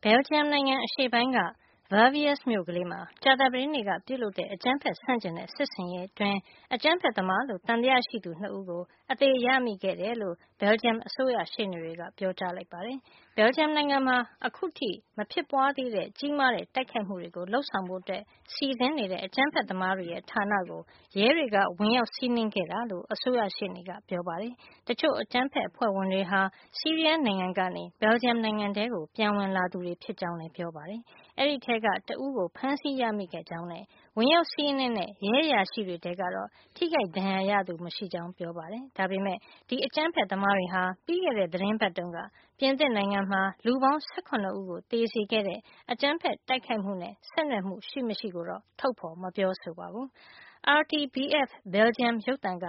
Belgium နိုင်ငံအရှေ့ပိုင်းက Verviers မြို့ကလေးမှာ ကြာသပတေးနေ့က ပြုလုပ်တဲ့ အကြမ်းဖက်ဆန့်ကျင်တဲ့ စစ်ဆင်ရေးအတွင်း အကြမ်းဖက်သမားလို့ သံသယရှိသူ ၂ ဦးကို အသေရမိခဲ့တယ်လို့ Belgium အစိုးရရှေ့နေတွေက ပြောပါတယ်။ Belgium နိုင်ငံမှာ အခုထိ မဖြစ်ပွားသေးတဲ့ ကြီးမားတဲ့ တိုက်ခိုက်မှုတွေကို လုပ်ဆောင်ဖို့ စီစဉ်နေတဲ့ အကြမ်းဖက်သမားတွေရဲ့ ဌာနကို ရဲတွေက ဝင်ရောက်စီးနင်းခဲ့တာလို့ အစိုးရရှေ့နေက ပြောပါတယ်။ တချို့အကြမ်းဖက်အဖွဲ့ဝင်တွေဟာ ဆီးရီးယားနိုင်ငံကနေ Belgium နိုင်ငံထဲ ပြန်ဝင်လာသူတွေ ဖြစ်ကြောင်းလည်း ပြောပါတယ်။ အဲဒီထဲက တဦးကို ဖမ်းဆီးရမိခဲ့ကြောင်းနဲ့ ဝင်ရောက်စီးနင်းတဲ့ ရဲအရာရှိတွေထဲကတော့ ထိခိုက်ဒဏ်ရာရသူ မရှိကြောင်း ပြောပါတယ်။ ဒါပေမယ့် ဒီအကြမ်းဖက်သမားတွေဟာ ပြီးခဲ့တဲ့ သီတင်းပတ်တုန်းက ပြင်သစ်နိုင်ငံမှာ လူပေါင်း ၁၇ ဦးကို သေစေခဲ့တဲ့ အကြမ်းဖက်တိုက်ခိုက်မှုနဲ့ ဆက်နွယ်မှု ရှိမရှိကိုတော့ ထုတ်ဖော် မပြောဆိုပါဘူး။ RTBF Belgium ရုပ်သံက